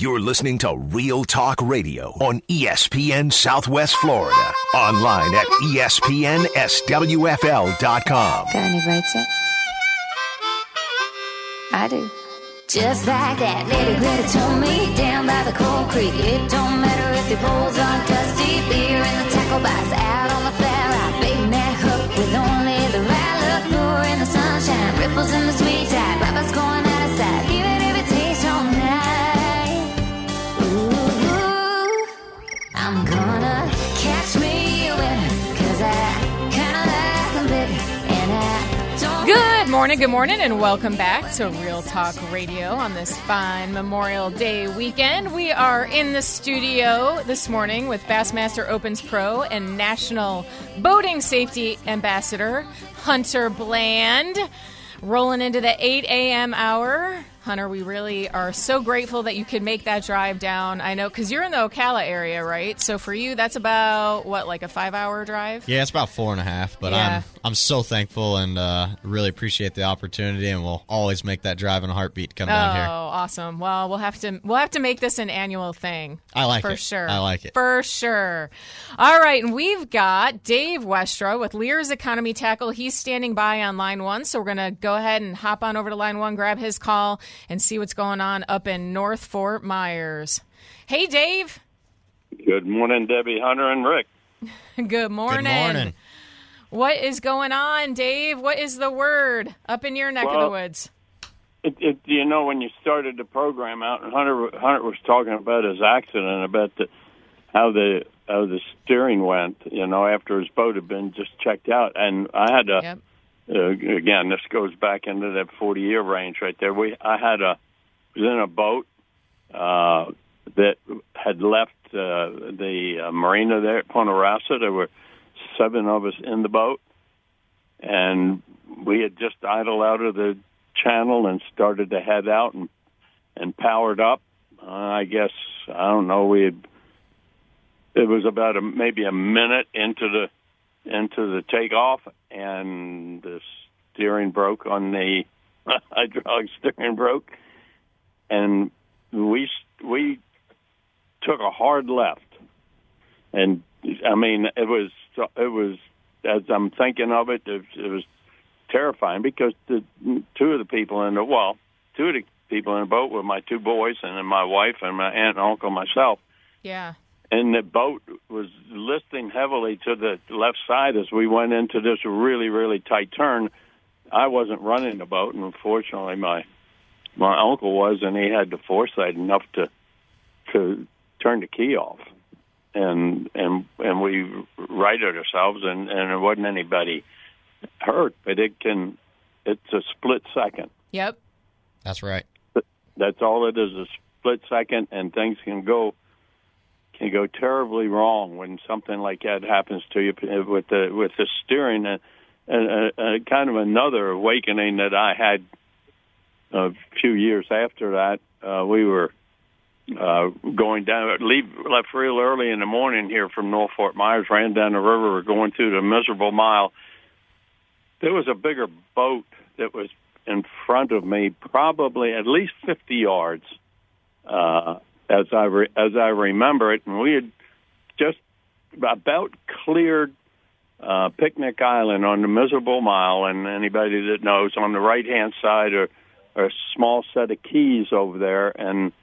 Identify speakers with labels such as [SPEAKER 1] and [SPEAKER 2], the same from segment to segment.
[SPEAKER 1] You're listening to Real Talk Radio on ESPN Southwest Florida. Online at ESPNSWFL.com.
[SPEAKER 2] Got any rights yet? I do.
[SPEAKER 3] Just like that lady Greta told me down by the Cold Creek. It don't matter if the poles are dusty. Beer in the tackle box out on the flat rock. Baiting that hook with only the right look. Lure in the sunshine, ripples in the sweet tide. Papa's going out of sight, even if it takes all night. Ooh, I'm gonna catch me a winner, 'cause I kinda like them big, and I don't.
[SPEAKER 4] Good morning, and welcome back to Real Talk Radio on this fine Memorial Day weekend. We are in the studio this morning with Bassmaster Opens Pro and National Boating Safety Ambassador Hunter Bland. Rolling into the 8 a.m. hour. Hunter, we really are so grateful that you could make that drive down. I know, because you're in the Ocala area, right? So for you, that's about, what, like a 5-hour drive?
[SPEAKER 5] Yeah, it's about 4.5, but
[SPEAKER 4] Yeah.
[SPEAKER 5] I'm so thankful and really appreciate the opportunity, and we'll always make that drive in a heartbeat to come down here.
[SPEAKER 4] Oh, awesome. Well, we'll have to make this an annual thing.
[SPEAKER 5] I like
[SPEAKER 4] for
[SPEAKER 5] it.
[SPEAKER 4] sure.
[SPEAKER 5] I like it.
[SPEAKER 4] For sure. All right, and we've got Dave Westra with Lear's Economy Tackle. He's standing by on line 1, so we're going to go ahead and hop on over to line 1, grab his call, and see what's going on up in North Fort Myers. Hey, Dave.
[SPEAKER 6] Good morning, Debbie, Hunter, and Rick.
[SPEAKER 4] Good morning.
[SPEAKER 5] Good morning.
[SPEAKER 4] What is going on, Dave? What is the word up in your neck of the woods?
[SPEAKER 6] You know, when you started the program out, and Hunter was talking about his accident, about how the steering went, you know, after his boat had been just checked out. And I had
[SPEAKER 4] Yep.
[SPEAKER 6] again, this goes back into that 40-year range right there. Was in a boat that had left the marina there at Punta Rasa. There were 7 of us in the boat, and we had just idled out of the channel and started to head out and powered up. I guess, I don't know, it was about maybe a minute into the takeoff, and the steering broke on the hydraulic steering broke, and we took a hard left. And I mean, it was as I'm thinking of it, it was terrifying, because two of the people in the boat were my 2 boys, and then my wife and my aunt and uncle, myself.
[SPEAKER 4] Yeah. And
[SPEAKER 6] the boat was listing heavily to the left side as we went into this really, really tight turn. I wasn't running the boat, and unfortunately my uncle was, and he had the foresight enough to turn the key off. And we righted ourselves, and there wasn't anybody hurt, but it's a split second.
[SPEAKER 4] Yep.
[SPEAKER 5] That's right.
[SPEAKER 6] That's all it is, a split second, and things can go terribly wrong when something like that happens to you with the steering. And kind of another awakening that I had a few years after that. We were going down, left real early in the morning here from North Fort Myers, ran down the river, we're going through the miserable mile. There was a bigger boat that was in front of me, probably at least 50 yards, as I remember it, and we had just about cleared Picnic Island on the miserable mile, and anybody that knows, on the right-hand side are a small set of keys over there, and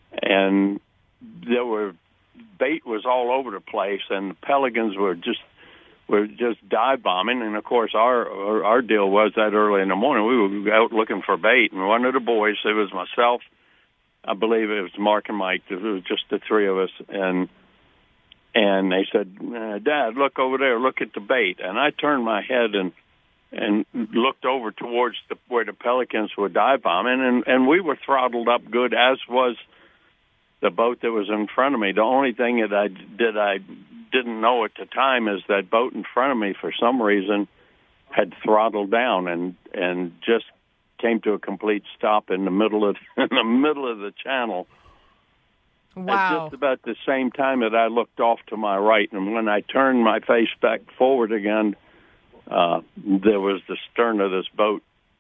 [SPEAKER 6] there were bait was all over the place, and the pelicans were just dive bombing. And of course, our deal was that early in the morning we were out looking for bait, and one of the boys, it was myself, I believe it was Mark and Mike, it was just the 3 of us, and they said, "Dad, look over there, look at the bait." And I turned my head and looked over towards where the pelicans were dive bombing, and we were throttled up good, as was the boat that was in front of me. The only thing that I didn't know at the time is that boat in front of me, for some reason, had throttled down and just came to a complete stop in the middle of the channel.
[SPEAKER 4] Wow.
[SPEAKER 6] At just about the same time that I looked off to my right, and when I turned my face back forward again, there was the stern of this boat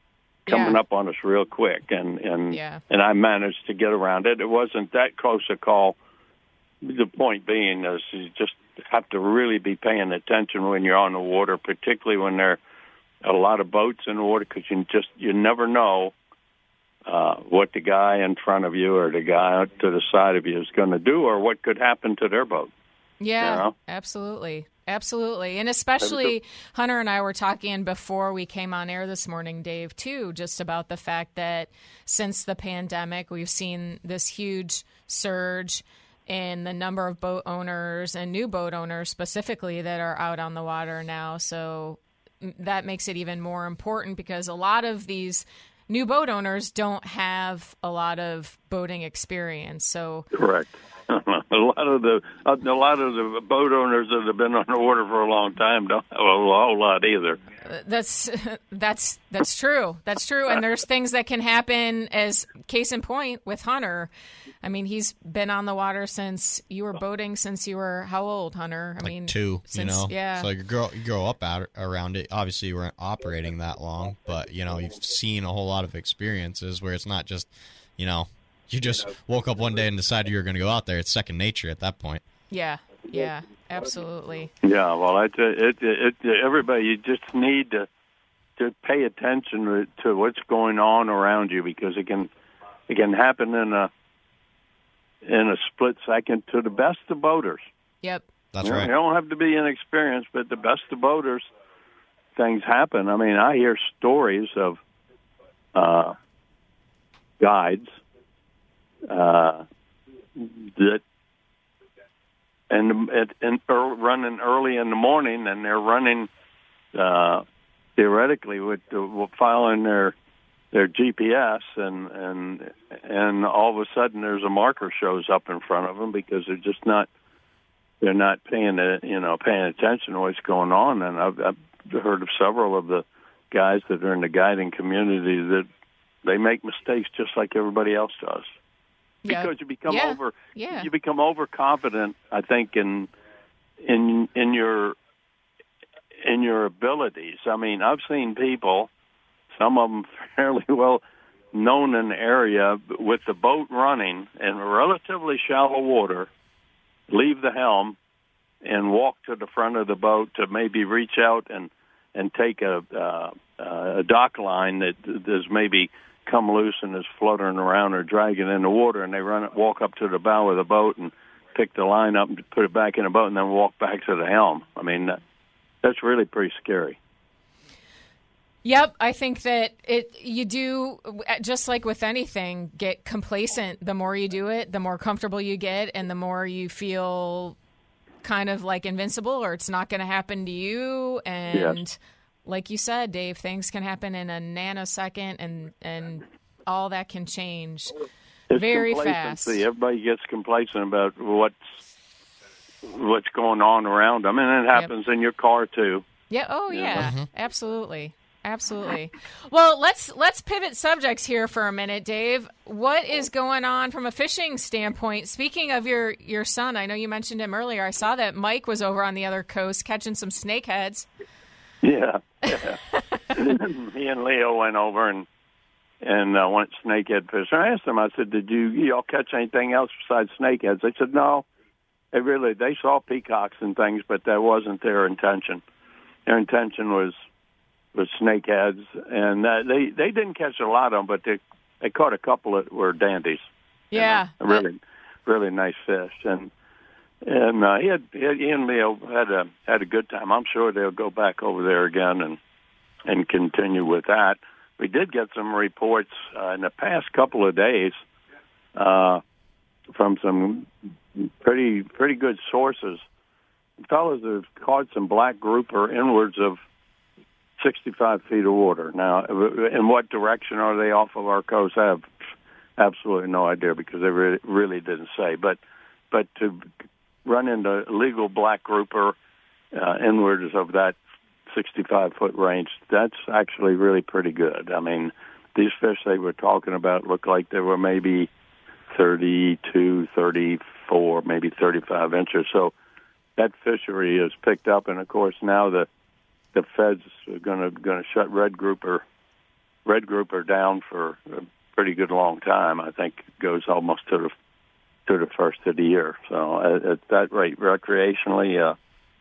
[SPEAKER 6] coming up on us real quick, and I managed to get around it. It wasn't that close a call. The point being is you just have to really be paying attention when you're on the water, particularly when there are a lot of boats in the water, because you never know what the guy in front of you or the guy to the side of you is going to do, or what could happen to their boat.
[SPEAKER 4] Yeah, you know? Absolutely. Absolutely. And especially Hunter and I were talking before we came on air this morning, Dave, too, just about the fact that since the pandemic, we've seen this huge surge in the number of boat owners and new boat owners specifically that are out on the water now. So that makes it even more important because a lot of these new boat owners don't have a lot of boating experience. So
[SPEAKER 6] correct. A lot of the boat owners that have been on the water for a long time don't have a whole lot either.
[SPEAKER 4] That's true. That's true. And there's things that can happen, as case in point with Hunter. I mean, he's been on the water since you were boating since you were how old, Hunter? I mean,
[SPEAKER 5] 2.
[SPEAKER 4] Yeah.
[SPEAKER 5] So you grow up around it. Obviously, you weren't operating that long, but you've seen a whole lot of experiences where it's not just you just woke up one day and decided you were going to go out there. It's second nature at that point.
[SPEAKER 4] Yeah, absolutely.
[SPEAKER 6] Yeah, well, everybody, you just need to pay attention to what's going on around you, because it can happen in a split second to the best of boaters.
[SPEAKER 4] Yep,
[SPEAKER 5] that's right.
[SPEAKER 6] You don't have to be inexperienced, but the best of boaters, things happen. I mean, I hear stories of guides that running early in the morning, and they're running theoretically with following their GPS, and all of a sudden there's a marker shows up in front of them because they're not paying attention to what's going on. And I've heard of several of the guys that are in the guiding community that they make mistakes just like everybody else does. Because you become you become overconfident, I think, in your abilities. I mean, I've seen people, some of them fairly well known in the area, with the boat running in relatively shallow water, leave the helm and walk to the front of the boat to maybe reach out and take a dock line that is maybe come loose and is fluttering around or dragging in the water, and they walk up to the bow of the boat and pick the line up and put it back in the boat and then walk back to the helm. I mean, that's really pretty scary.
[SPEAKER 4] Yep, I think that you do, just like with anything, get complacent. The more you do it, the more comfortable you get, and the more you feel kind of like invincible, or it's not going to happen to you. And yes, like you said, Dave, things can happen in a nanosecond, and all that can change very fast.
[SPEAKER 6] Everybody gets complacent about what's going on around them, and it happens in your car too.
[SPEAKER 4] Yeah. Oh, yeah. Mm-hmm. Absolutely. Well, let's pivot subjects here for a minute, Dave. What is going on from a fishing standpoint? Speaking of your son, I know you mentioned him earlier. I saw that Mike was over on the other coast catching some snakeheads.
[SPEAKER 6] Yeah. Me and Leo went over and went snakehead fishing. I asked them, I said, did y'all catch anything else besides snakeheads? They said, no. They saw peacocks and things, but that wasn't their intention. Their intention was snakeheads, and they didn't catch a lot of them, but they caught a couple that were dandies.
[SPEAKER 4] Yeah.
[SPEAKER 6] Really nice fish. And he and Leo had a good time. I'm sure they'll go back over there again and continue with that. We did get some reports in the past couple of days from some pretty good sources. Fellows have caught some black grouper inwards of 65 feet of water. Now, in what direction are they off of our coast? I have absolutely no idea because they really didn't say. But to run into legal black grouper inwards of that 65-foot range, that's actually really pretty good. I mean, these fish they were talking about looked like they were maybe 32, 34, maybe 35 inches. So that fishery is picked up, and of course now the feds are going to shut red grouper red grouper down for a pretty good long time. I think it goes almost to the first of the year. So at that rate, recreationally,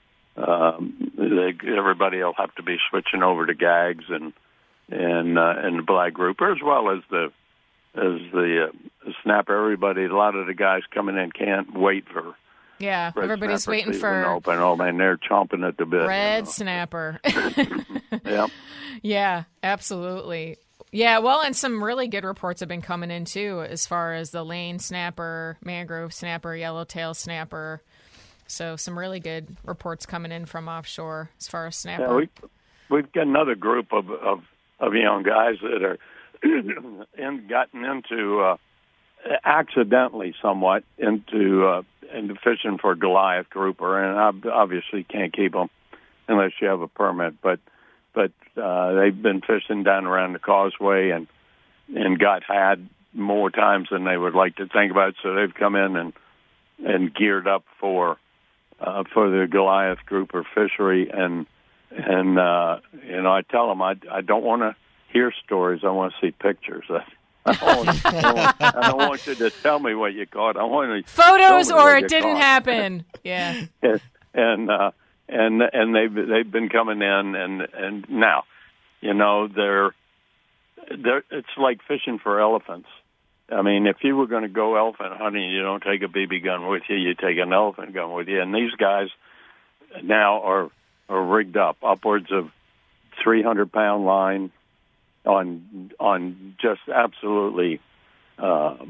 [SPEAKER 6] everybody will have to be switching over to gags and the black grouper, as well as the snapper. Everybody, a lot of the guys coming in can't wait for.
[SPEAKER 4] Yeah, everybody's waiting for
[SPEAKER 6] open. Oh man, they're chomping at the bit.
[SPEAKER 4] Red snapper.
[SPEAKER 6] Yeah.
[SPEAKER 4] Yeah, absolutely. Yeah, well, and some really good reports have been coming in too, as far as the lane snapper, mangrove snapper, yellowtail snapper. So some really good reports coming in from offshore as far as snapper.
[SPEAKER 6] Yeah, we've got another group of young guys that are gotten into accidentally somewhat into fishing for Goliath grouper, and obviously can't keep them unless you have a permit. But they've been fishing down around the causeway and got had more times than they would like to think about. So they've come in and geared up for the Goliath grouper fishery, and I tell them I don't want to hear stories. I want to see pictures. I don't want you to tell me what you caught. I want to
[SPEAKER 4] photos or it didn't happen. Yeah.
[SPEAKER 6] And they've been coming in, and now, they're it's like fishing for elephants. I mean, if you were going to go elephant hunting, you don't take a BB gun with you. You take an elephant gun with you. And these guys now are rigged up, upwards of 300-pound line on just absolutely rods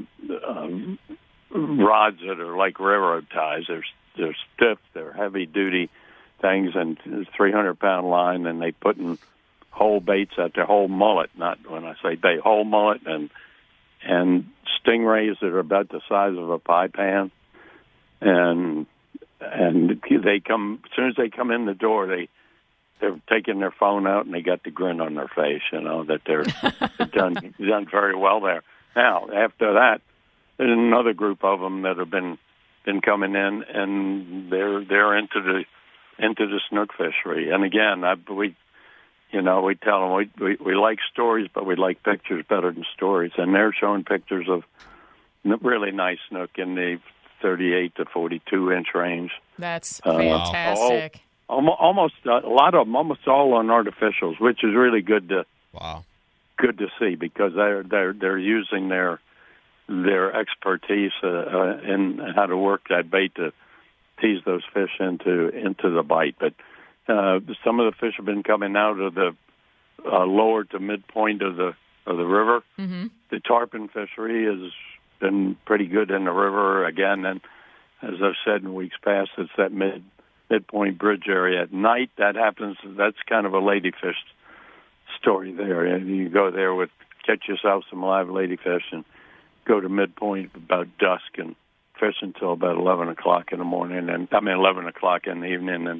[SPEAKER 6] that are like railroad ties. They're stiff. They're heavy-duty things, and 300-pound line, and they put in whole baits at their whole mullet. Not when I say bait, whole mullet, and stingrays that are about the size of a pie pan, and they come as soon as they come in the door, they're taking their phone out and they got the grin on their face, that they've done very well there. Now after that, there's another group of them that have been coming in, and they're into the snook fishery. And again, we tell them we like stories, but we like pictures better than stories. And they're showing pictures of really nice snook in the 38 to 42 inch range.
[SPEAKER 4] That's fantastic.
[SPEAKER 6] Almost a lot of them, almost all on artificials, which is really good to see, because they're using their expertise in how to work that bait to tease those fish into the bite. But some of the fish have been coming out of the lower to midpoint of the river. Mm-hmm. The tarpon fishery has been pretty good in the river again, and as I've said in weeks past, it's that midpoint bridge area at night. That happens. That's kind of a ladyfish story there. And you go there catch yourself some live ladyfish and go to midpoint about dusk and fish until about 11 o'clock in the morning, 11 o'clock in the evening,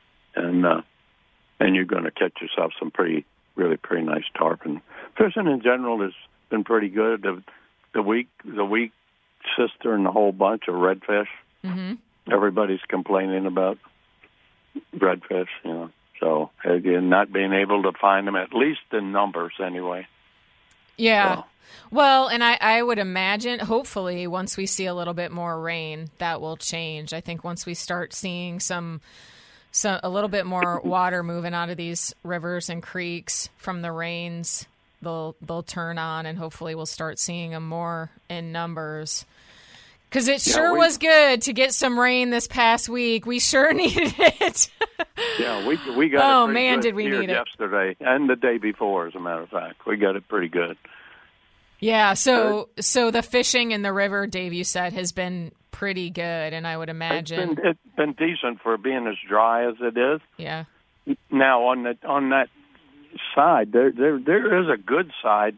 [SPEAKER 6] and you're going to catch yourself some really pretty nice tarpon. Fishing in general has been pretty good. The weak sister and the whole bunch of redfish. Mm-hmm. Everybody's complaining about redfish, So again, not being able to find them, at least in numbers anyway.
[SPEAKER 4] Yeah. So. Well, and I would imagine, hopefully, once we see a little bit more rain, that will change. I think once we start seeing a little bit more water moving out of these rivers and creeks from the rains, they'll turn on, and hopefully we'll start seeing them more in numbers. Because it was good to get some rain this past week. We sure needed it.
[SPEAKER 6] Yeah, we got it
[SPEAKER 4] man,
[SPEAKER 6] good
[SPEAKER 4] did we
[SPEAKER 6] here
[SPEAKER 4] need it
[SPEAKER 6] yesterday and the day before, as a matter of fact. We got it pretty good.
[SPEAKER 4] Yeah, so the fishing in the river, Dave, you said, has been pretty good, and I would imagine
[SPEAKER 6] it's been decent for being as dry as it is.
[SPEAKER 4] Yeah.
[SPEAKER 6] Now on that side, there is a good side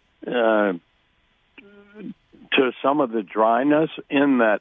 [SPEAKER 6] to some of the dryness, in that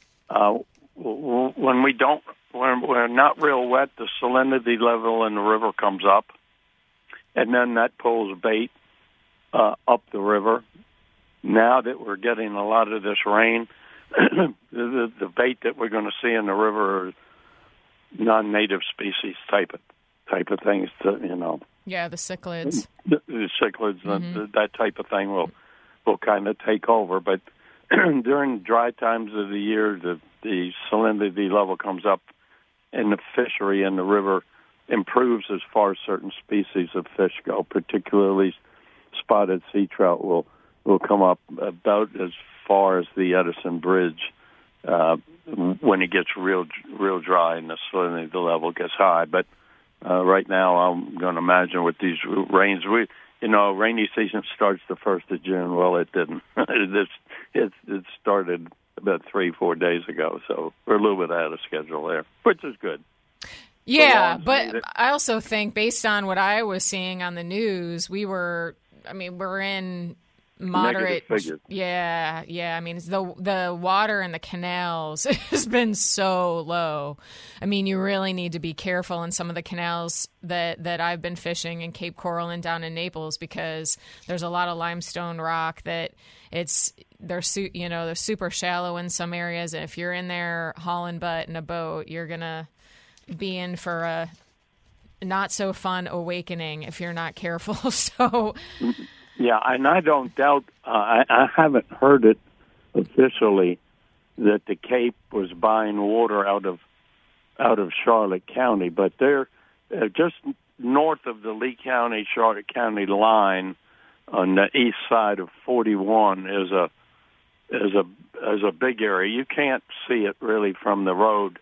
[SPEAKER 6] when we're not real wet, the salinity level in the river comes up, and then that pulls bait up the river. Now that we're getting a lot of this rain, the bait that we're going to see in the river are non-native species type of things.
[SPEAKER 4] Yeah, the cichlids.
[SPEAKER 6] The cichlids, that type of thing will kind of take over. But during dry times of the year, the salinity level comes up, and the fishery in the river improves as far as certain species of fish go. Particularly, spotted sea trout will come up about as far as the Edison Bridge when it gets real dry and the salinity level gets high. But right now, I'm going to imagine with these rains, rainy season starts the 1st of June. Well, it didn't. It started about 3-4 days ago, so we're a little bit out of schedule there, which is good.
[SPEAKER 4] Yeah, but I also think based on what I was seeing on the news, we're in moderate. Yeah. I mean, the water in the canals has been so low. I mean, you really need to be careful in some of the canals that I've been fishing in Cape Coral and down in Naples, because there's a lot of limestone rock that they're super shallow in some areas, and if you're in there hauling butt in a boat, you're gonna be in for a not so fun awakening if you're not careful. So.
[SPEAKER 6] Yeah, and I don't doubt, I haven't heard it officially that the Cape was buying water out of Charlotte County, but they're just north of the Lee County, Charlotte County line on the east side of 41 is a big area. You can't see it really from the road,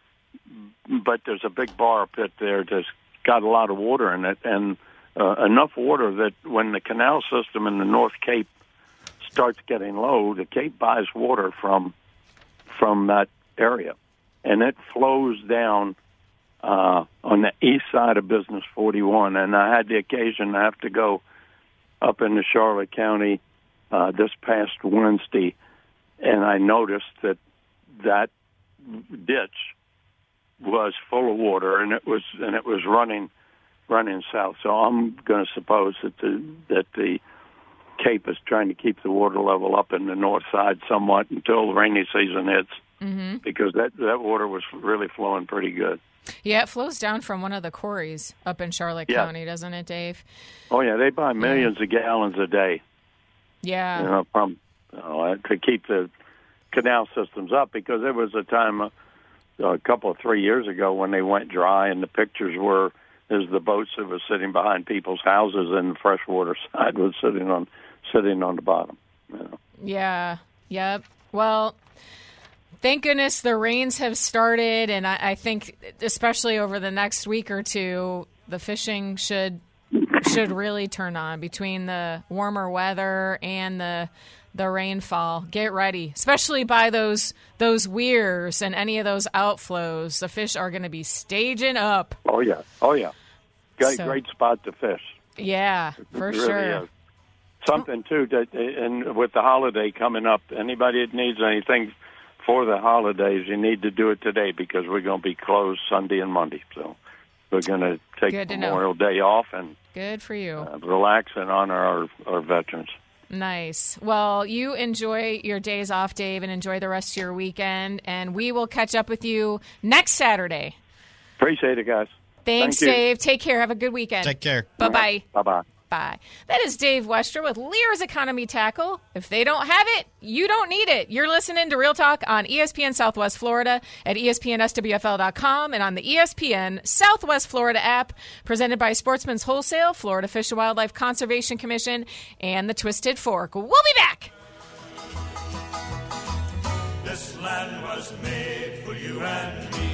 [SPEAKER 6] but there's a big bar pit there that's got a lot of water in it, and enough water that when the canal system in the North Cape starts getting low, the Cape buys water from that area, and it flows down on the east side of Business 41. And I had the occasion to have to go up into Charlotte County this past Wednesday, and I noticed that ditch was full of water, and it was running south. So I'm going to suppose that the Cape is trying to keep the water level up in the north side somewhat until the rainy season hits, because that water was really flowing pretty good.
[SPEAKER 4] Yeah, it flows down from one of the quarries up in Charlotte County, doesn't it, Dave?
[SPEAKER 6] Oh, yeah, they buy millions of gallons a day.
[SPEAKER 4] Yeah.
[SPEAKER 6] To keep the canal systems up, because there was a time a couple of 3 years ago when they went dry, and the pictures were is the boats that were sitting behind people's houses, and the freshwater side was sitting on the bottom.
[SPEAKER 4] Yeah. Yep. Well, thank goodness the rains have started, and I think especially over the next week or two, the fishing should really turn on between the warmer weather and the rainfall. Get ready, especially by those weirs and any of those outflows. The fish are going to be staging up.
[SPEAKER 6] Oh yeah. Great spot to fish.
[SPEAKER 4] Yeah, for
[SPEAKER 6] really
[SPEAKER 4] sure.
[SPEAKER 6] Is. Something too, and with the holiday coming up, anybody that needs anything for the holidays, you need to do it today, because we're going to be closed Sunday and Monday. So we're going to take Memorial Day off and
[SPEAKER 4] good for you.
[SPEAKER 6] Relax and honor our veterans.
[SPEAKER 4] Nice. Well, you enjoy your days off, Dave, and enjoy the rest of your weekend. And we will catch up with you next Saturday.
[SPEAKER 6] Appreciate it, guys.
[SPEAKER 4] Thanks, Dave. Take care. Have a good weekend.
[SPEAKER 5] Take care.
[SPEAKER 4] Bye-bye.
[SPEAKER 6] Bye-bye.
[SPEAKER 4] Bye. That is Dave Westra with Lear's Economy Tackle. If they don't have it, you don't need it. You're listening to Real Talk on ESPN Southwest Florida at ESPNSWFL.com and on the ESPN Southwest Florida app, presented by Sportsman's Wholesale, Florida Fish and Wildlife Conservation Commission, and the Twisted Fork. We'll be back.
[SPEAKER 2] This land was made for you and me.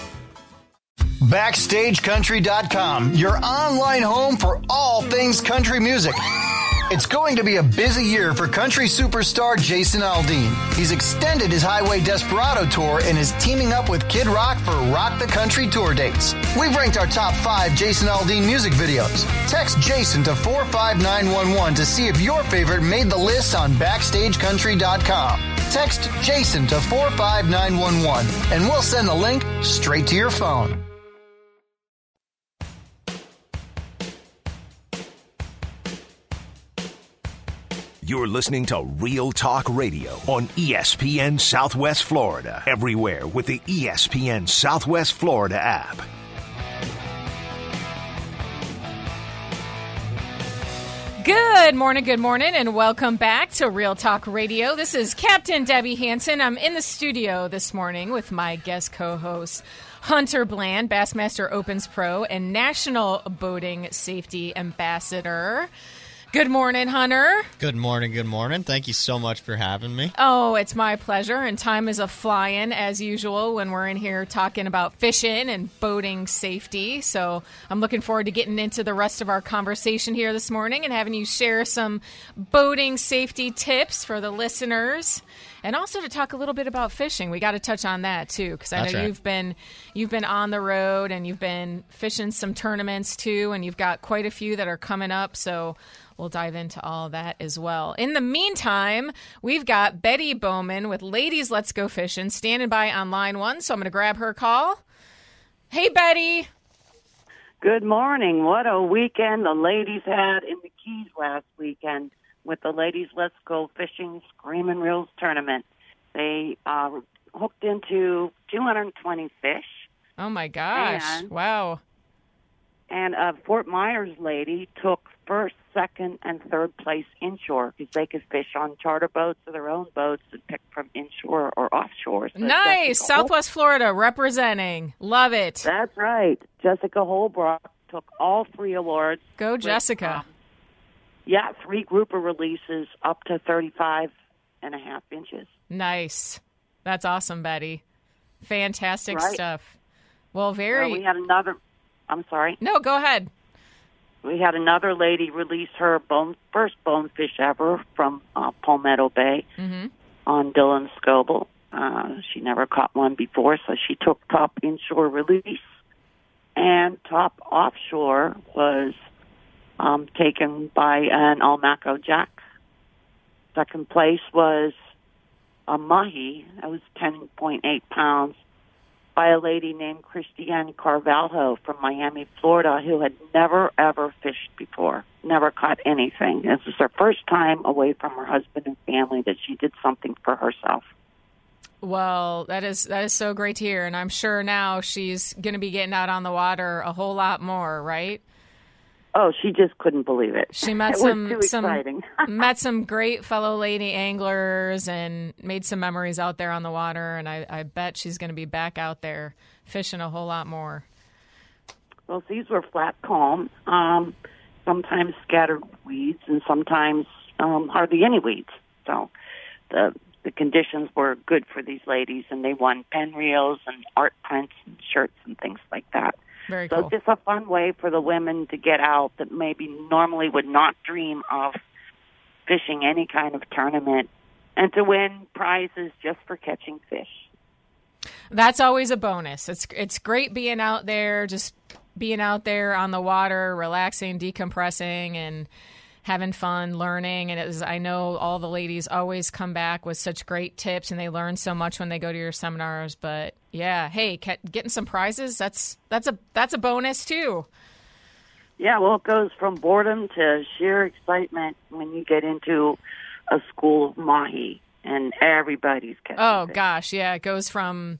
[SPEAKER 7] BackstageCountry.com, your online home for all things country music. It's going to be a busy year for country superstar Jason Aldean. He's extended his Highway Desperado tour and is teaming up with Kid Rock for Rock the Country tour dates. We've ranked our top 5 Jason Aldean music videos. Text Jason to 45911 to see if your favorite made the list on BackstageCountry.com. Text Jason to 45911 and we'll send the link straight to your phone.
[SPEAKER 1] You're listening to Real Talk Radio on ESPN Southwest Florida. Everywhere with the ESPN Southwest Florida app.
[SPEAKER 4] Good morning, and welcome back to Real Talk Radio. This is Captain Debbie Hansen. I'm in the studio this morning with my guest co-host, Hunter Bland, Bassmaster Opens Pro and National Boating Safety Ambassador. Good morning, Hunter.
[SPEAKER 5] Good morning. Thank you so much for having me.
[SPEAKER 4] Oh, it's my pleasure, and time is a-flying, as usual, when we're in here talking about fishing and boating safety. So I'm looking forward to getting into the rest of our conversation here this morning and having you share some boating safety tips for the listeners. And also to talk a little bit about fishing. We got to touch on that, too, because I know
[SPEAKER 5] right.
[SPEAKER 4] you've been on the road and you've been fishing some tournaments, too, and you've got quite a few that are coming up, so we'll dive into all of that as well. In the meantime, we've got Betty Bowman with Ladies Let's Go Fishing standing by on line 1, so I'm going to grab her call. Hey, Betty.
[SPEAKER 8] Good morning. What a weekend the ladies had in the Keys last weekend with the Ladies Let's Go Fishing Screaming Reels tournament. They hooked into 220 fish.
[SPEAKER 4] Oh, my gosh. Wow.
[SPEAKER 8] And a Fort Myers lady took first, second, and third place inshore because they could fish on charter boats or their own boats and pick from inshore or offshore. So
[SPEAKER 4] nice. Southwest Florida representing. Love it.
[SPEAKER 8] That's right. Jessica Holbrook took all 3 awards.
[SPEAKER 4] Go, Jessica.
[SPEAKER 8] 3 grouper releases up to 35.5 inches.
[SPEAKER 4] Nice. That's awesome, Betty. Fantastic
[SPEAKER 8] right.
[SPEAKER 4] stuff. Well,
[SPEAKER 8] we had another. I'm sorry.
[SPEAKER 4] No, go ahead.
[SPEAKER 8] We had another lady release her first bonefish ever from Palmetto Bay on Dylan Scoble. She never caught one before, so she took top inshore release. And top offshore was taken by an Almaco Jack. Second place was a mahi. That was 10.8 pounds by a lady named Christiane Carvalho from Miami, Florida, who had never, ever fished before, never caught anything. This was her first time away from her husband and family that she did something for herself.
[SPEAKER 4] Well, that is so great to hear, and I'm sure now she's going to be getting out on the water a whole lot more, right?
[SPEAKER 8] Oh, she just couldn't believe it.
[SPEAKER 4] She met
[SPEAKER 8] met
[SPEAKER 4] some great fellow lady anglers and made some memories out there on the water, and I bet she's going to be back out there fishing a whole lot more.
[SPEAKER 8] Well, these were flat calm, sometimes scattered weeds, and sometimes hardly any weeds. So the conditions were good for these ladies, and they won pen reels and art prints and shirts and things like that.
[SPEAKER 4] Very
[SPEAKER 8] so
[SPEAKER 4] cool.
[SPEAKER 8] It's just a fun way for the women to get out that maybe normally would not dream of fishing any kind of tournament and to win prizes just for catching fish.
[SPEAKER 4] That's always a bonus. It's great being out there, just being out there on the water, relaxing, decompressing, and having fun, learning. And I know all the ladies always come back with such great tips, and they learn so much when they go to your seminars. But yeah, hey, getting some prizes, that's a bonus too.
[SPEAKER 8] Yeah, well, it goes from boredom to sheer excitement when you get into a school of mahi and everybody's catching fish.
[SPEAKER 4] Gosh, yeah, it goes from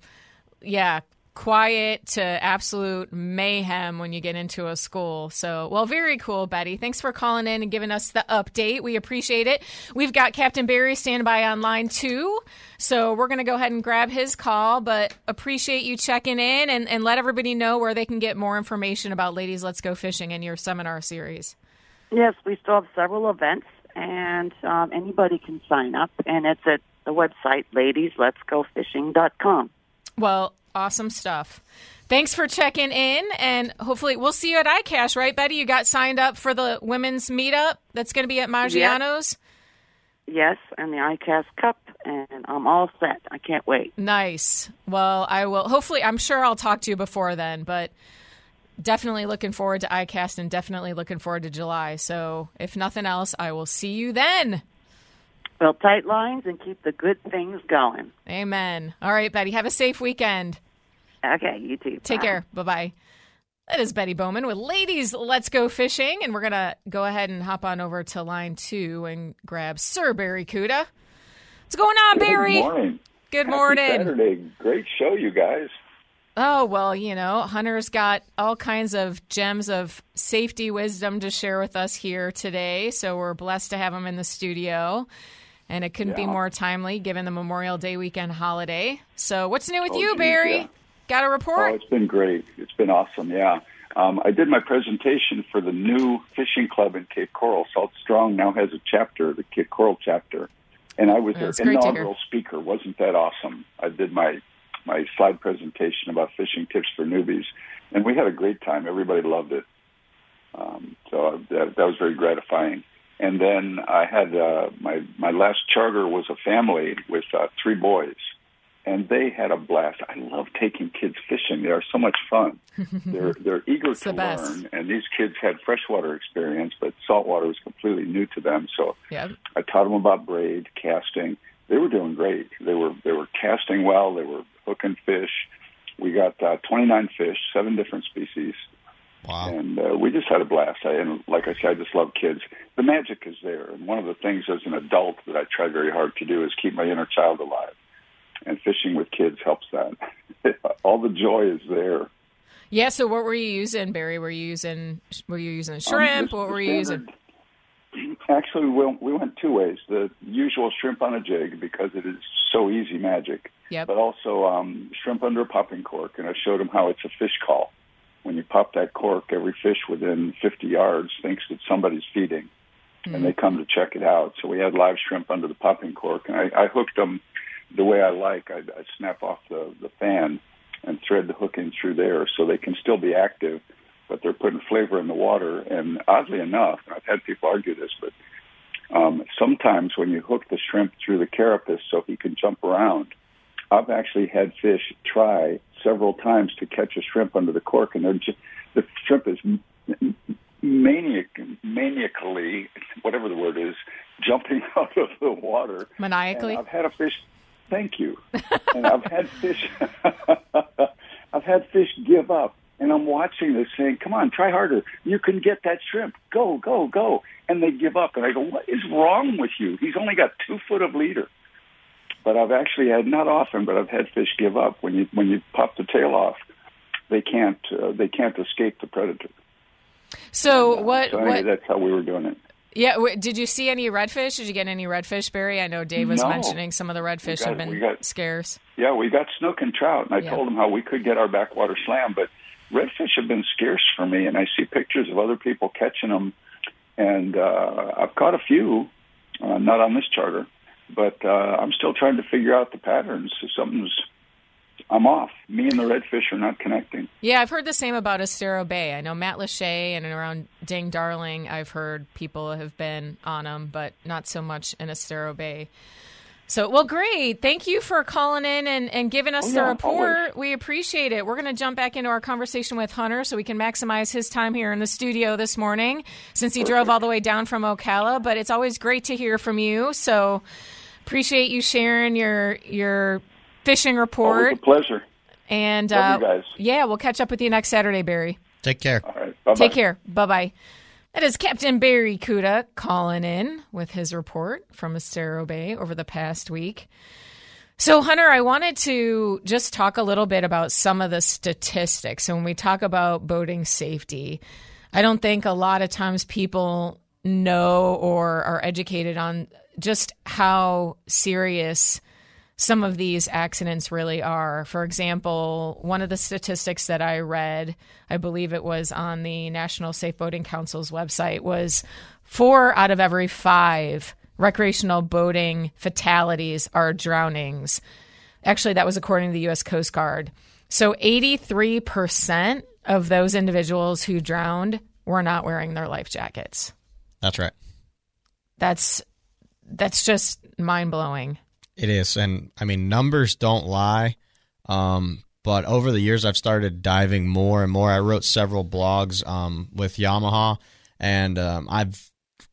[SPEAKER 4] quiet to absolute mayhem when you get into a school. So, well, very cool, Betty. Thanks for calling in and giving us the update. We appreciate it. We've got Captain Barry standing by on line 2, so we're going to go ahead and grab his call, but appreciate you checking in and let everybody know where they can get more information about Ladies Let's Go Fishing in your seminar series.
[SPEAKER 8] Yes, we still have several events, and anybody can sign up, and it's at the website, ladiesletsgofishing.com.
[SPEAKER 4] Well, awesome stuff. Thanks for checking in, and hopefully we'll see you at ICAST, right, Betty? You got signed up for the women's meetup that's going to be at Maggiano's?
[SPEAKER 8] Yes, and the ICAST Cup, and I'm all set. I can't wait.
[SPEAKER 4] Nice. Well, I will. Hopefully, I'm sure I'll talk to you before then, but definitely looking forward to ICAST and definitely looking forward to July. So if nothing else, I will see you then.
[SPEAKER 8] Well, tight lines and keep the good things going.
[SPEAKER 4] Amen. All right, Betty, have a safe weekend.
[SPEAKER 8] Okay, you too.
[SPEAKER 4] Take care. Bye-bye. That is Betty Bowman with Ladies Let's Go Fishing, and we're going to go ahead and hop on over to line 2 and grab Sir Barry Cuda. What's going on, Barry?
[SPEAKER 9] Good morning.
[SPEAKER 4] Good morning.
[SPEAKER 9] Happy Saturday. Great show, you guys.
[SPEAKER 4] Oh, well, Hunter's got all kinds of gems of safety wisdom to share with us here today, so we're blessed to have him in the studio. And it couldn't be more timely given the Memorial Day weekend holiday. So what's new with you, Barry?
[SPEAKER 9] Yeah.
[SPEAKER 4] Got a report?
[SPEAKER 9] Oh, it's been great. It's been awesome, yeah. I did my presentation for the new fishing club in Cape Coral. Salt Strong now has a chapter, the Cape Coral chapter. And I was their inaugural speaker. Wasn't that awesome? I did my slide presentation about fishing tips for newbies. And we had a great time. Everybody loved it. So that was very gratifying. And then I had my last charter was a family with 3 boys. And they had a blast. I love taking kids fishing. They are so much fun. They're eager to learn. And these kids had freshwater experience, but saltwater was completely new to them. So I taught them about braid, casting. They were doing great. They were casting well. They were hooking fish. We got 29 fish, 7 different species.
[SPEAKER 5] Wow.
[SPEAKER 9] And we just had a blast. And like I said, I just love kids. The magic is there. And one of the things as an adult that I try very hard to do is keep my inner child alive. And fishing with kids helps that. All the joy is there.
[SPEAKER 4] Yeah. So, what were you using, Barry? Were you using shrimp? What were you using?
[SPEAKER 9] Actually, we went 2 ways. The usual shrimp on a jig because it is so easy magic.
[SPEAKER 4] Yep.
[SPEAKER 9] But also shrimp under a popping cork, and I showed them how it's a fish call. When you pop that cork, every fish within 50 yards thinks that somebody's feeding, and they come to check it out. So we had live shrimp under the popping cork, and I hooked them the way I like. I snap off the fan and thread the hook in through there so they can still be active, but they're putting flavor in the water. And oddly enough, I've had people argue this, but sometimes when you hook the shrimp through the carapace so he can jump around, I've actually had fish try several times to catch a shrimp under the cork, and the shrimp is maniacally, whatever the word is, jumping out of the water.
[SPEAKER 4] Maniacally?
[SPEAKER 9] And I've had a fish... Thank you. And I've had fish give up. And I'm watching this saying, come on, try harder. You can get that shrimp. Go, go, go. And they give up. And I go, what is wrong with you? He's only got 2 foot of leader. But I've actually had, not often, but I've had fish give up. When you pop the tail off, they can't escape the predator.
[SPEAKER 4] So
[SPEAKER 9] that's how we were doing it.
[SPEAKER 4] Yeah, did you see any redfish? Did you get any redfish, Barry? I know Dave was mentioning some of the redfish have been scarce.
[SPEAKER 9] Yeah, we got snook and trout, and I told him how we could get our backwater slam, but redfish have been scarce for me, and I see pictures of other people catching them, and I've caught a few, not on this charter, but I'm still trying to figure out the patterns. I'm off. Me and the redfish are not connecting.
[SPEAKER 4] Yeah, I've heard the same about Estero Bay. I know Matt Lachey and around Ding Darling, I've heard people have been on them, but not so much in Estero Bay. So, well, great. Thank you for calling in and giving us the report. Always. We appreciate it. We're going to jump back into our conversation with Hunter so we can maximize his time here in the studio this morning since he drove all the way down from Ocala. But it's always great to hear from you. So appreciate you sharing your fishing report.
[SPEAKER 9] Always a pleasure.
[SPEAKER 4] And
[SPEAKER 9] love you guys.
[SPEAKER 4] Yeah, we'll catch up with you next Saturday, Barry.
[SPEAKER 5] Take care.
[SPEAKER 9] All right. Bye-bye.
[SPEAKER 4] Take care. Bye-bye. That is Captain Barry Kuda calling in with his report from Estero Bay over the past week. So, Hunter, I wanted to just talk a little bit about some of the statistics. So when we talk about boating safety, I don't think a lot of times people know or are educated on just how serious some of these accidents really are. For example, one of the statistics that I read, I believe it was on the National Safe Boating Council's website, was 4 out of every 5 recreational boating fatalities are drownings. Actually, that was according to the U.S. Coast Guard. So 83% of those individuals who drowned were not wearing their life jackets.
[SPEAKER 5] That's right.
[SPEAKER 4] That's just mind-blowing.
[SPEAKER 5] It is, and I mean, numbers don't lie, but over the years I've started diving more and more. I wrote several blogs with Yamaha, and I've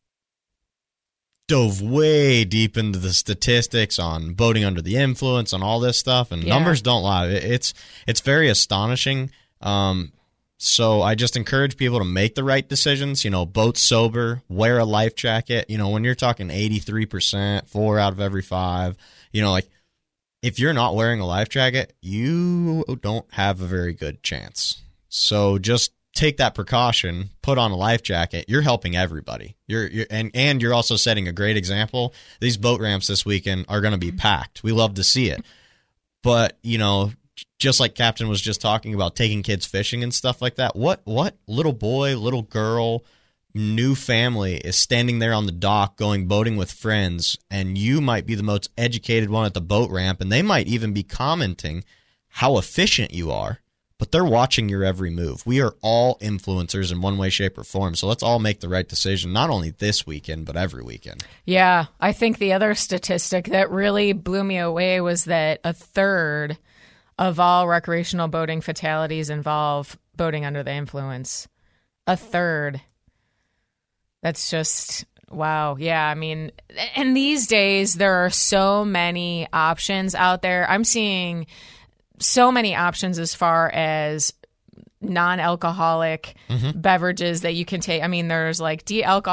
[SPEAKER 5] dove way deep into the statistics on boating under the influence, on all this stuff, and numbers don't lie. It's very astonishing. So I just encourage people to make the right decisions, boat sober, wear a life jacket. When you're talking 83%, 4 out of every 5, if you're not wearing a life jacket, you don't have a very good chance. So just take that precaution, put on a life jacket. You're helping everybody. And you're also setting a great example. These boat ramps this weekend are going to be packed. We love to see it. But, just like Captain was just talking about taking kids fishing and stuff like that, what little boy, little girl, new family is standing there on the dock going boating with friends, and you might be the most educated one at the boat ramp, and they might even be commenting how efficient you are, but they're watching your every move. We are all influencers in one way, shape, or form, so let's all make the right decision, not only this weekend, but every weekend.
[SPEAKER 4] Yeah, I think the other statistic that really blew me away was that a third of all recreational boating fatalities involve boating under the influence. A third. That's just, wow. Yeah, I mean, and these days there are so many options out there. I'm seeing so many options as far as non-alcoholic beverages that you can take. I mean, there's like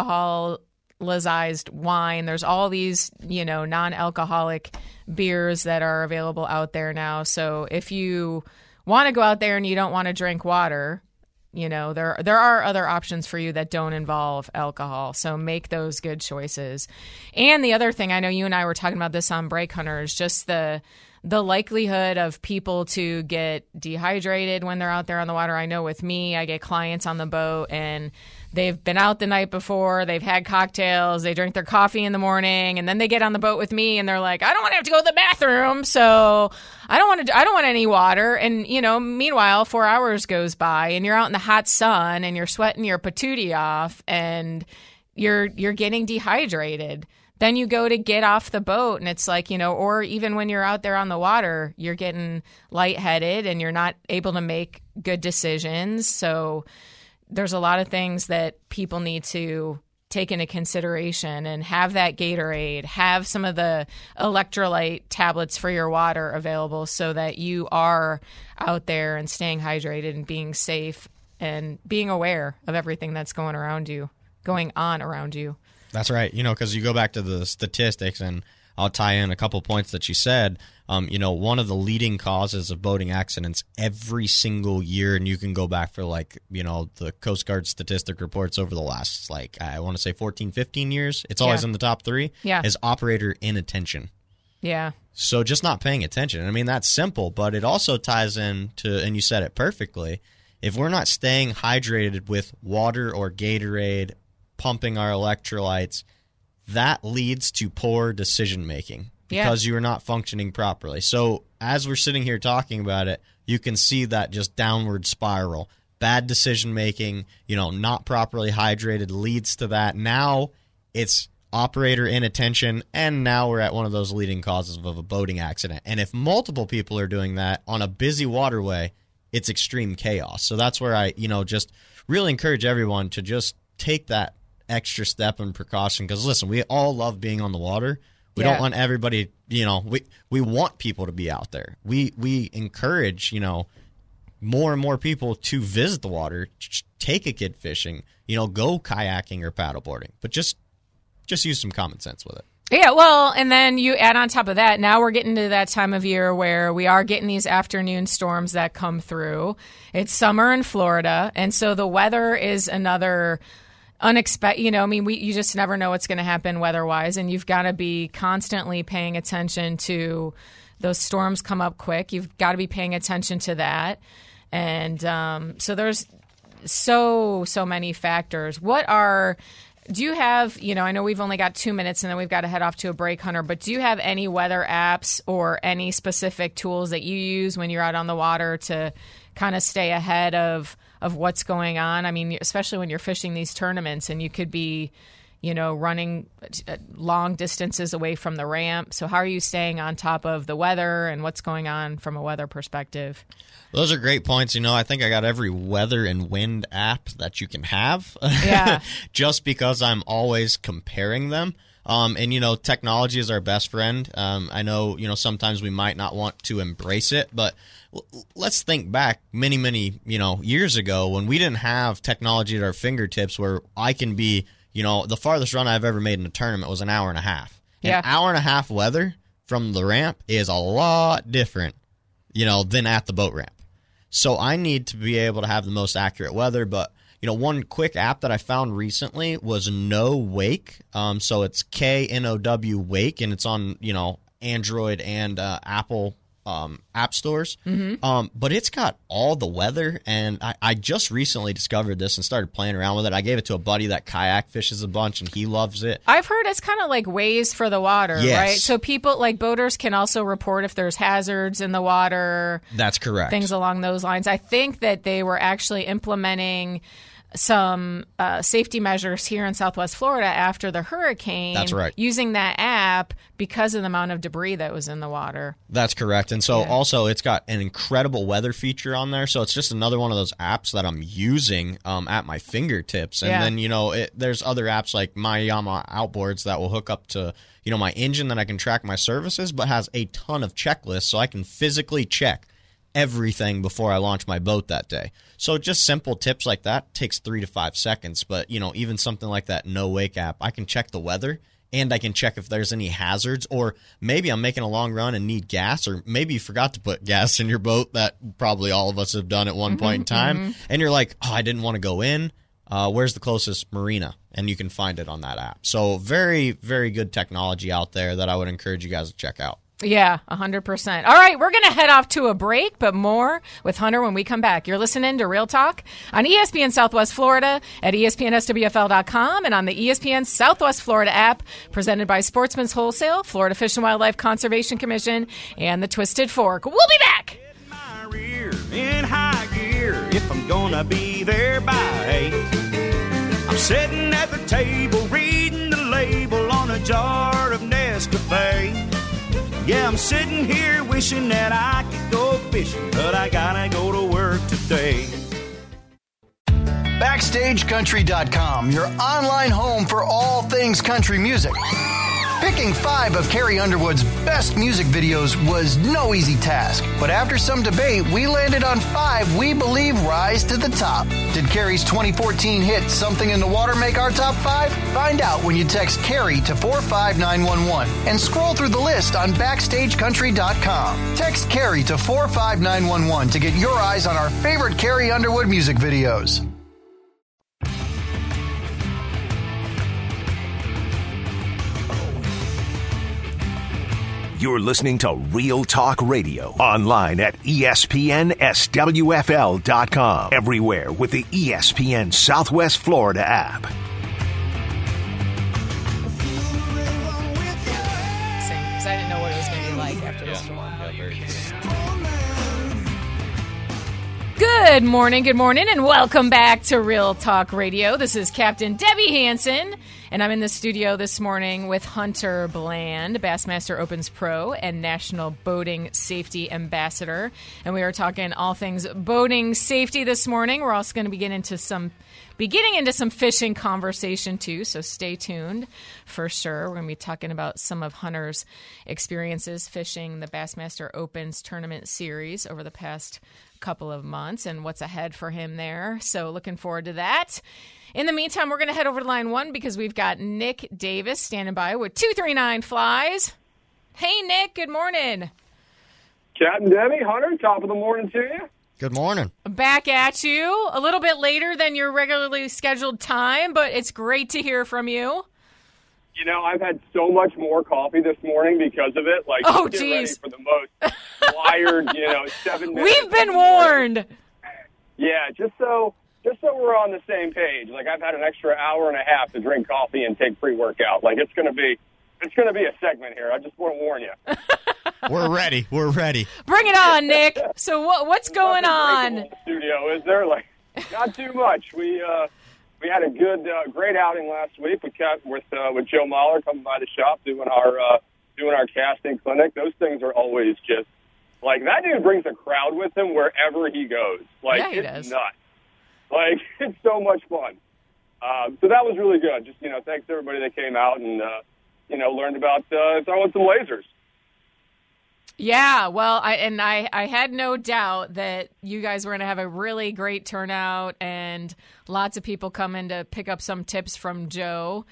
[SPEAKER 4] de-alcoholized wine. There's all these, non-alcoholic beers that are available out there now. So if you want to go out there and you don't want to drink water, there are other options for you that don't involve alcohol. So make those good choices. And the other thing, I know you and I were talking about this on Break Hunters, just the likelihood of people to get dehydrated when they're out there on the water. I know with me, I get clients on the boat and they've been out the night before, they've had cocktails, they drink their coffee in the morning, and then they get on the boat with me and they're like, I don't want to have to go to the bathroom, so I don't want any water. And, meanwhile, 4 hours goes by and you're out in the hot sun and you're sweating your patootie off and you're getting dehydrated. Then you go to get off the boat and it's like, or even when you're out there on the water, you're getting lightheaded and you're not able to make good decisions. So there's a lot of things that people need to take into consideration, and have that Gatorade, have some of the electrolyte tablets for your water available so that you are out there and staying hydrated and being safe and being aware of everything that's going on around you.
[SPEAKER 5] That's right. Because you go back to the statistics, and I'll tie in a couple points that you said. One of the leading causes of boating accidents every single year, and you can go back for the Coast Guard statistic reports over the last, I want to say 14, 15 years. It's always in the top 3.
[SPEAKER 4] Yeah.
[SPEAKER 5] Is operator inattention.
[SPEAKER 4] Yeah.
[SPEAKER 5] So just not paying attention. I mean, that's simple, but it also ties in to, and you said it perfectly, if we're not staying hydrated with water or Gatorade, pumping our electrolytes, that leads to poor decision making because you are not functioning properly. So as we're sitting here talking about it, you can see that just downward spiral. Bad decision making, not properly hydrated leads to that. Now it's operator inattention, and now we're at one of those leading causes of a boating accident. And if multiple people are doing that on a busy waterway, it's extreme chaos. So that's where I, just really encourage everyone to just take that extra step and precaution, because listen, we all love being on the water. We don't want everybody, we want people to be out there. We encourage, more and more people to visit the water, take a kid fishing, go kayaking or paddleboarding, but just use some common sense with it.
[SPEAKER 4] Yeah, well, and then you add on top of that, now we're getting to that time of year where we are getting these afternoon storms that come through. It's summer in Florida, and so the weather is another unexpected, you just never know what's going to happen weather-wise, and you've got to be constantly paying attention to those storms come up quick. You've got to be paying attention to that. And so there's so many factors. Do you have, I know we've only got 2 minutes and then we've got to head off to a break, Hunter, but do you have any weather apps or any specific tools that you use when you're out on the water to kind of stay ahead of what's going on? I mean, especially when you're fishing these tournaments and you could be, running long distances away from the ramp. So how are you staying on top of the weather and what's going on from a weather perspective?
[SPEAKER 5] Those are great points. I think I got every weather and wind app that you can have.
[SPEAKER 4] Yeah.
[SPEAKER 5] Just because I'm always comparing them. And technology is our best friend. I know, sometimes we might not want to embrace it, but let's think back many, years ago when we didn't have technology at our fingertips where I can be, the farthest run I've ever made in a tournament was an hour and a half.
[SPEAKER 4] Yeah.
[SPEAKER 5] An hour and a half weather, from the ramp is a lot different, than at the boat ramp. So I need to be able to have the most accurate weather. But, one quick app that I found recently was Know Wake. So it's KNOW Wake, and it's on, Android and Apple app stores. But it's got all the weather, and I just recently discovered this and started playing around with it. I gave it to a buddy that kayak fishes a bunch, and he loves it.
[SPEAKER 4] I've heard it's kind of like Waze for the water, right? So people, like boaters, can also report if there's hazards in the water.
[SPEAKER 5] That's correct.
[SPEAKER 4] Things along those lines. I think that they were actually implementing some safety measures here in Southwest Florida after the hurricane.
[SPEAKER 5] That's right.
[SPEAKER 4] Using that app because of the amount of debris that was in the water.
[SPEAKER 5] That's correct. And so also it's got an incredible weather feature on there. So it's just another one of those apps that I'm using at my fingertips. And then, there's other apps like My Yamaha Outboards that will hook up to, my engine that I can track my services, but has a ton of checklists so I can physically check everything before I launch my boat that day. So just simple tips like that takes 3 to 5 seconds. But, even something like that Know Wake app, I can check the weather and I can check if there's any hazards, or maybe I'm making a long run and need gas, or maybe you forgot to put gas in your boat. That probably all of us have done at one point in time. And you're like, I didn't want to go in. Where's the closest marina? And you can find it on that app. So very, very good technology out there that I would encourage you guys to check out.
[SPEAKER 4] Yeah, 100%. All right, we're going to head off to a break, but more with Hunter when we come back. You're listening to Real Talk on ESPN Southwest Florida at ESPNSWFL.com and on the ESPN Southwest Florida app, presented by Sportsman's Wholesale, Florida Fish and Wildlife Conservation Commission, and the Twisted Fork. We'll be back.
[SPEAKER 2] Get my rear in high gear if I'm going to be there by 8. I'm sitting at the table reading the label on a jar of Nescafe. Yeah, I'm sitting here wishing that I could go fishing, but I gotta go to work today.
[SPEAKER 7] BackstageCountry.com, your online home for all things country music. Picking 5 of Carrie Underwood's best music videos was no easy task, but after some debate, we landed on 5 we believe rise to the top. Did Carrie's 2014 hit Something in the Water make our top 5? Find out when you text Carrie to 45911 and scroll through the list on BackstageCountry.com. Text Carrie to 45911 to get your eyes on our favorite Carrie Underwood music videos.
[SPEAKER 1] You're listening to Real Talk Radio, online at ESPNSWFL.com, everywhere with the ESPN Southwest Florida app.
[SPEAKER 4] Because I didn't know what it was going to be like after the storm. Good morning, and welcome back to Real Talk Radio. This is Captain Debbie Hansen, and I'm in the studio this morning with Hunter Bland, Bassmaster Opens Pro and National Boating Safety Ambassador. And we are talking all things boating safety this morning. We're also going to be getting into some fishing conversation too, so stay tuned for sure. We're going to be talking about some of Hunter's experiences fishing the Bassmaster Opens Tournament Series over the past couple of months and what's ahead for him there. So looking forward to that. In the meantime, we're going to head over to line 1 because we've got Nick Davis standing by with 239 Flies. Hey, Nick, good morning.
[SPEAKER 10] Captain Debbie, Hunter, top of the morning to you.
[SPEAKER 5] Good morning.
[SPEAKER 4] Back at you. A little bit later than your regularly scheduled time, but it's great to hear from you.
[SPEAKER 10] You know, I've had so much more coffee this morning because of it. Like,
[SPEAKER 4] oh,
[SPEAKER 10] get
[SPEAKER 4] geez.
[SPEAKER 10] ready for the most wired, 7 minutes.
[SPEAKER 4] We've been warned.
[SPEAKER 10] Yeah, just so we're on the same page. Like, I've had an extra hour and a half to drink coffee and take pre-workout. Like, it's going to be a segment here. I just want to warn you.
[SPEAKER 5] We're ready.
[SPEAKER 4] Bring it on, Nick. So what's going on?
[SPEAKER 10] In the studio, is there? Like, not too much. We had a great outing last week with Joe Mahler coming by the shop doing our casting clinic. Those things are always just like, that dude brings a crowd with him wherever he goes. Like,
[SPEAKER 4] yeah, he
[SPEAKER 10] it's
[SPEAKER 4] does.
[SPEAKER 10] nuts. Like, it's so much fun. So that was really good. Just thanks to everybody that came out and learned about throwing some lasers.
[SPEAKER 4] Yeah, well, I had no doubt that you guys were going to have a really great turnout and lots of people coming to pick up some tips from Joe,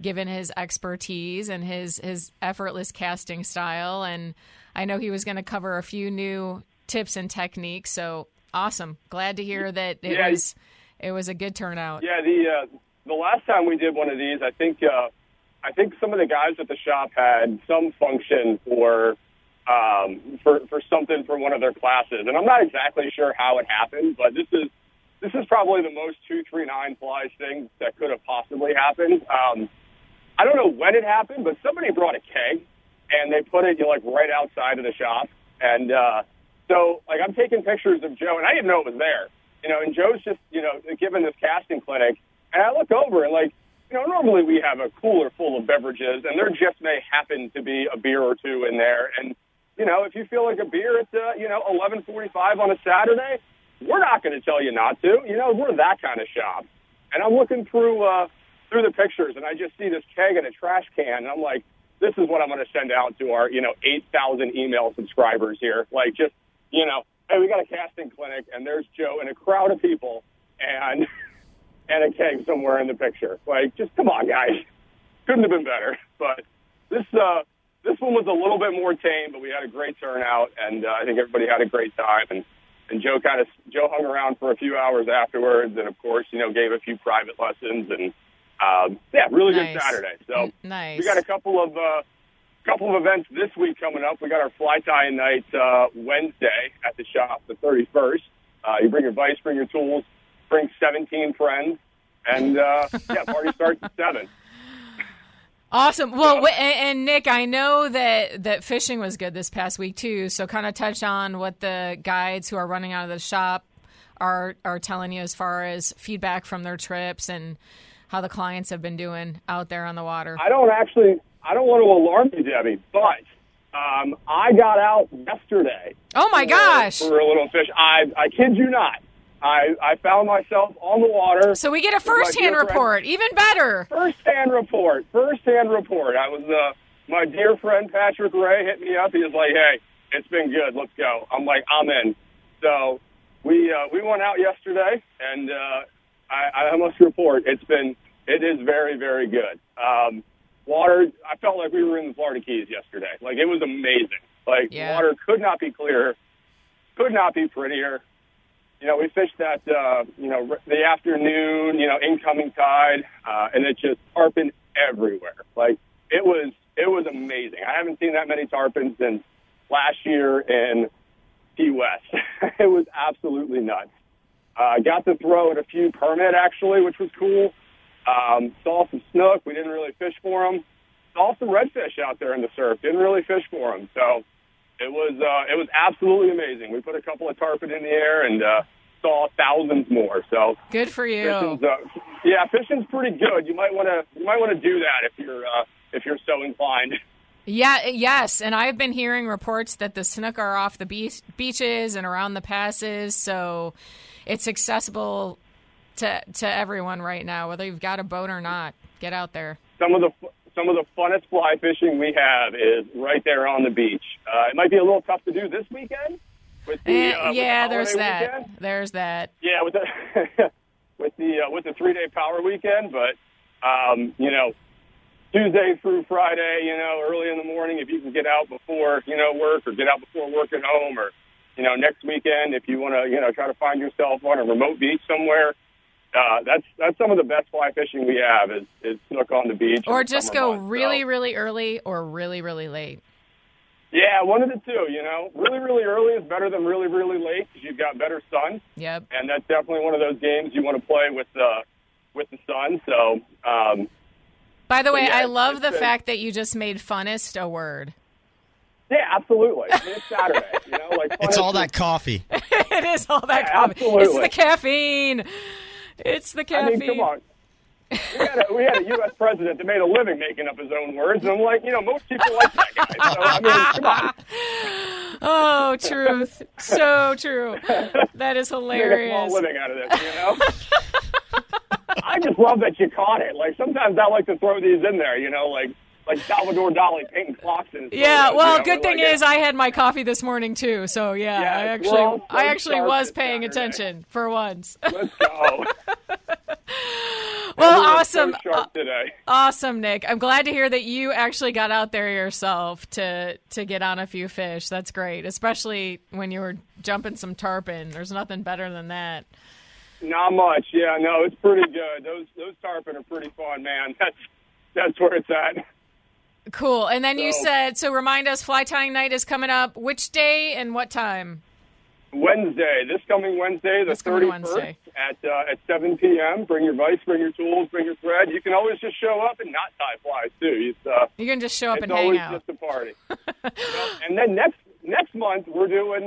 [SPEAKER 4] given his expertise and his effortless casting style. And I know he was going to cover a few new tips and techniques. So awesome. Glad to hear that it was a good turnout.
[SPEAKER 10] Yeah, the last time we did one of these, I think some of the guys at the shop had some function for something for one of their classes, and I'm not exactly sure how it happened, but this is probably the most 239 flies thing that could have possibly happened. I don't know when it happened, but somebody brought a keg and they put it right outside of the shop, and so I'm taking pictures of Joe, and I didn't know it was there, and Joe's just giving this casting clinic, and I look over and normally we have a cooler full of beverages, and there just may happen to be a beer or two in there. And, if you feel like a beer at, 11:45 on a Saturday, we're not going to tell you not to. We're that kind of shop. And I'm looking through the pictures, and I just see this keg and a trash can, and I'm like, this is what I'm going to send out to our, 8,000 email subscribers here. Hey, we got a casting clinic, and there's Joe and a crowd of people, and a keg somewhere in the picture. Just come on, guys. Couldn't have been better. But this one was a little bit more tame, but we had a great turnout, and I think everybody had a great time. And Joe hung around for a few hours afterwards, and of course, gave a few private lessons, and really good Saturday. So
[SPEAKER 4] nice.
[SPEAKER 10] We got a couple of events this week coming up. We got our fly tying night Wednesday at the shop, the 31st. You bring your vise, bring your tools. Bring 17 friends, and party starts at 7.
[SPEAKER 4] Awesome. Well, and Nick, I know that fishing was good this past week too. So, kind of touch on what the guides who are running out of the shop are telling you as far as feedback from their trips and how the clients have been doing out there on the water. I don't
[SPEAKER 10] want to alarm you, Debbie, but I got out yesterday.
[SPEAKER 4] Oh my gosh!
[SPEAKER 10] For a little fish. I kid you not. I found myself on the water.
[SPEAKER 4] So we get a first-hand report. Even better.
[SPEAKER 10] First-hand report. I was, my dear friend Patrick Ray hit me up. He was like, hey, it's been good. Let's go. I'm like, I'm in. So we went out yesterday, and I must report, it is very, very good. Water, I felt like we were in the Florida Keys yesterday. It was amazing. Water could not be clearer, could not be prettier. We fished that, the afternoon, incoming tide, and it just tarpon everywhere. It was amazing. I haven't seen that many tarpons since last year in Key West. It was absolutely nuts. Got to throw at a few permit, actually, which was cool. Saw some snook. We didn't really fish for them. Saw some redfish out there in the surf. Didn't really fish for them. So it was absolutely amazing. We put a couple of tarpon in the air and saw thousands more. So
[SPEAKER 4] good for you.
[SPEAKER 10] Fishing's pretty good. You might want to do that if you're so inclined.
[SPEAKER 4] Yeah, yes, and I've been hearing reports that the snook are off the beaches and around the passes, so it's accessible to everyone right now, whether you've got a boat or not. Get out there. Some of
[SPEAKER 10] the funnest fly fishing we have is right there on the beach. It might be a little tough to do this weekend. With the,
[SPEAKER 4] there's that.
[SPEAKER 10] Weekend.
[SPEAKER 4] There's that.
[SPEAKER 10] Yeah, with the 3-day power weekend, but Tuesday through Friday, early in the morning, if you can get out before work, or get out before work at home, or next weekend if you want to try to find yourself on a remote beach somewhere. That's some of the best fly fishing we have is snook on the beach.
[SPEAKER 4] Or just go really, really early or really, really late.
[SPEAKER 10] Yeah, one of the two, Really, really early is better than really, really late because you've got better sun.
[SPEAKER 4] Yep.
[SPEAKER 10] And that's definitely one of those games you want to play with the sun. So,
[SPEAKER 4] by the way, I love the fact that you just made funnest a word.
[SPEAKER 10] Yeah, absolutely. It's Saturday,
[SPEAKER 5] it's all that coffee.
[SPEAKER 4] It is all that coffee.
[SPEAKER 10] Absolutely.
[SPEAKER 4] It's the caffeine. It's the caffeine.
[SPEAKER 10] I mean, come on. We had a U.S. president that made a living making up his own words, and I'm like, most people like that guy. So, I mean, come on.
[SPEAKER 4] Oh, truth. So true. That is hilarious.
[SPEAKER 10] Make a small living out of this, I just love that you caught it. Sometimes I like to throw these in there, like Salvador Dali painting clocks in his
[SPEAKER 4] good thing is I had my coffee this morning, too. So, I actually was paying attention for once.
[SPEAKER 10] Let's go.
[SPEAKER 4] Well, awesome.
[SPEAKER 10] So sharp today.
[SPEAKER 4] Awesome, Nick. I'm glad to hear that you actually got out there yourself to get on a few fish. That's great, especially when you were jumping some tarpon. There's nothing better than that.
[SPEAKER 10] Not much. Yeah, no, it's pretty good. Those tarpon are pretty fun, man. That's where it's at.
[SPEAKER 4] Cool. And then you said, so remind us, fly tying night is coming up. Which day and what time?
[SPEAKER 10] Wednesday. This coming Wednesday, the 31st at 7 p.m. Bring your vise, bring your tools, bring your thread. You can always just show up and not tie flies, too.
[SPEAKER 4] You can just show up and hang out.
[SPEAKER 10] It's always just a party. And then next month, we're doing,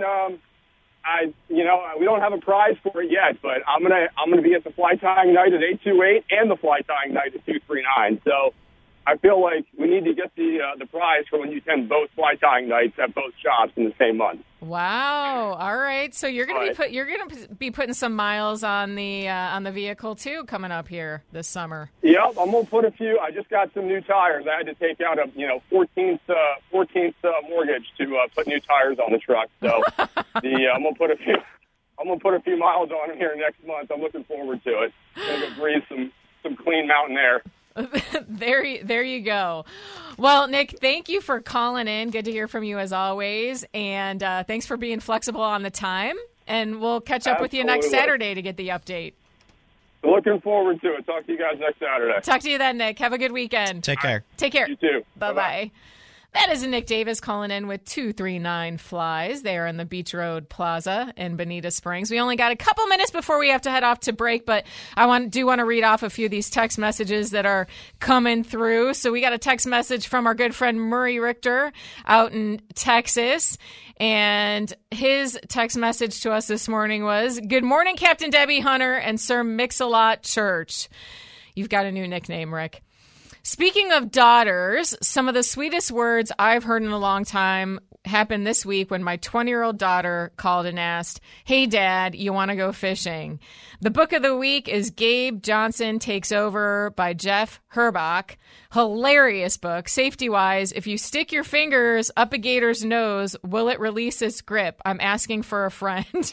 [SPEAKER 10] we don't have a prize for it yet, but I'm gonna be at the fly tying night at 828 and the fly tying night at 239. So I feel like we need to get the prize for when you attend both fly tying nights at both shops in the same month.
[SPEAKER 4] Wow! All right, so you're gonna be putting some miles on the vehicle too coming up here this summer.
[SPEAKER 10] Yep, I'm gonna put a few. I just got some new tires. I had to take out a 14th mortgage to put new tires on the truck. So I'm gonna put a few miles on them here next month. I'm looking forward to it. I'm gonna breathe some clean mountain air.
[SPEAKER 4] There you go. Well, Nick, thank you for calling in. Good to hear from you as always. And thanks for being flexible on the time. And we'll catch up with you next Saturday to get the update.
[SPEAKER 10] Looking forward to it. Talk to you guys next Saturday.
[SPEAKER 4] Talk to you then, Nick. Have a good weekend.
[SPEAKER 5] Take care.
[SPEAKER 4] Take care.
[SPEAKER 10] You too.
[SPEAKER 4] Bye-bye. That is Nick Davis calling in with 239 Flies. They are in the Beach Road Plaza in Bonita Springs. We only got a couple minutes before we have to head off to break, but I do want to read off a few of these text messages that are coming through. So we got a text message from our good friend Murray Richter out in Texas. And his text message to us this morning was, "Good morning, Captain Debbie Hunter and Sir Mix-a-Lot Church." You've got a new nickname, Rick. Speaking of daughters, some of the sweetest words I've heard in a long time happened this week when my 20-year-old daughter called and asked, "Hey, Dad, you want to go fishing?" The book of the week is Gabe Johnson Takes Over by Jeff Herbach. Hilarious book. Safety-wise, if you stick your fingers up a gator's nose, will it release its grip? I'm asking for a friend.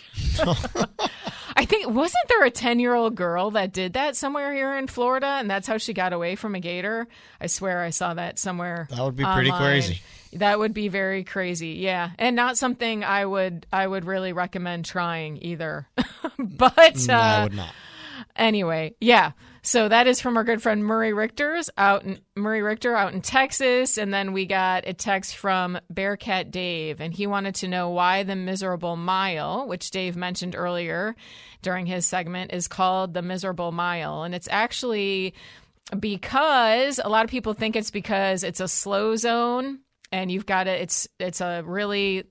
[SPEAKER 4] I think, wasn't there a 10-year-old girl that did that somewhere here in Florida, and that's how she got away from a gator? I swear I saw that somewhere.
[SPEAKER 5] That would be pretty crazy.
[SPEAKER 4] That would be very crazy, yeah. And not something I would really recommend trying either. But
[SPEAKER 5] I would not.
[SPEAKER 4] Anyway, yeah. So that is from our good friend Murray Richter out in Texas. And then we got a text from Bearcat Dave, and he wanted to know why the Miserable Mile, which Dave mentioned earlier during his segment, is called the Miserable Mile. And it's actually because a lot of people think it's because it's a slow zone, and you've got it's a really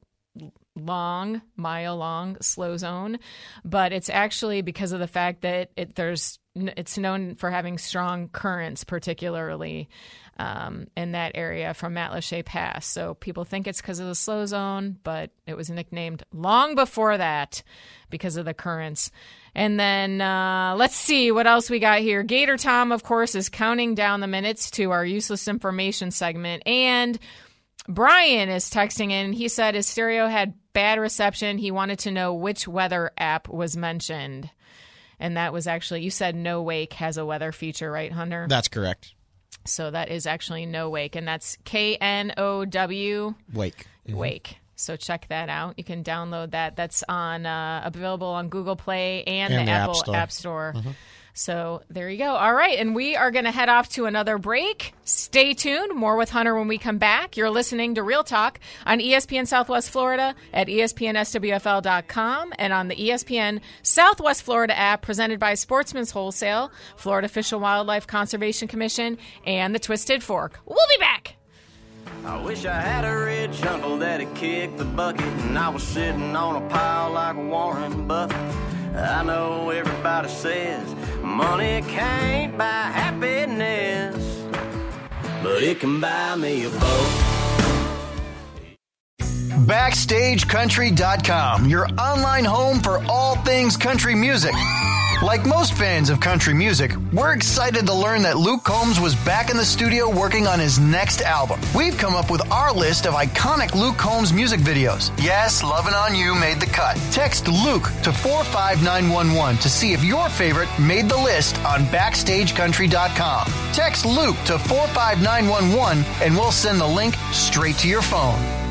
[SPEAKER 4] mile-long slow zone, but it's actually because of the fact that it's known for having strong currents, particularly in that area from Matlacha Pass. So people think it's because of the slow zone, but it was nicknamed long before that because of the currents. And then let's see what else we got here. Gator Tom, of course, is counting down the minutes to our useless information segment. And Brian is texting in. He said his stereo had bad reception. He wanted to know which weather app was mentioned. And that was actually, you said No Wake has a weather feature, right, Hunter?
[SPEAKER 5] That's correct.
[SPEAKER 4] So that is actually No Wake, and that's KNOW.
[SPEAKER 5] Wake.
[SPEAKER 4] Mm-hmm. Wake. So check that out. You can download that. That's on available on Google Play and the Apple App Store. Mm-hmm. So there you go. All right, and we are going to head off to another break. Stay tuned. More with Hunter when we come back. You're listening to Real Talk on ESPN Southwest Florida at ESPNSWFL.com and on the ESPN Southwest Florida app presented by Sportsman's Wholesale, Florida Fish and Wildlife Conservation Commission, and the Twisted Fork. We'll be back.
[SPEAKER 11] I wish I had a rich uncle that'd kick the bucket and I was sitting on a pile like Warren Buffett. I know everybody says money can't buy happiness, but it can buy me a boat.
[SPEAKER 7] BackstageCountry.com, your online home for all things country music. Like most fans of country music, we're excited to learn that Luke Combs was back in the studio working on his next album. We've come up with our list of iconic Luke Combs music videos. Yes, Lovin' on You made the cut. Text Luke to 45911 to see if your favorite made the list on BackstageCountry.com. Text Luke to 45911 and we'll send the link straight to your phone.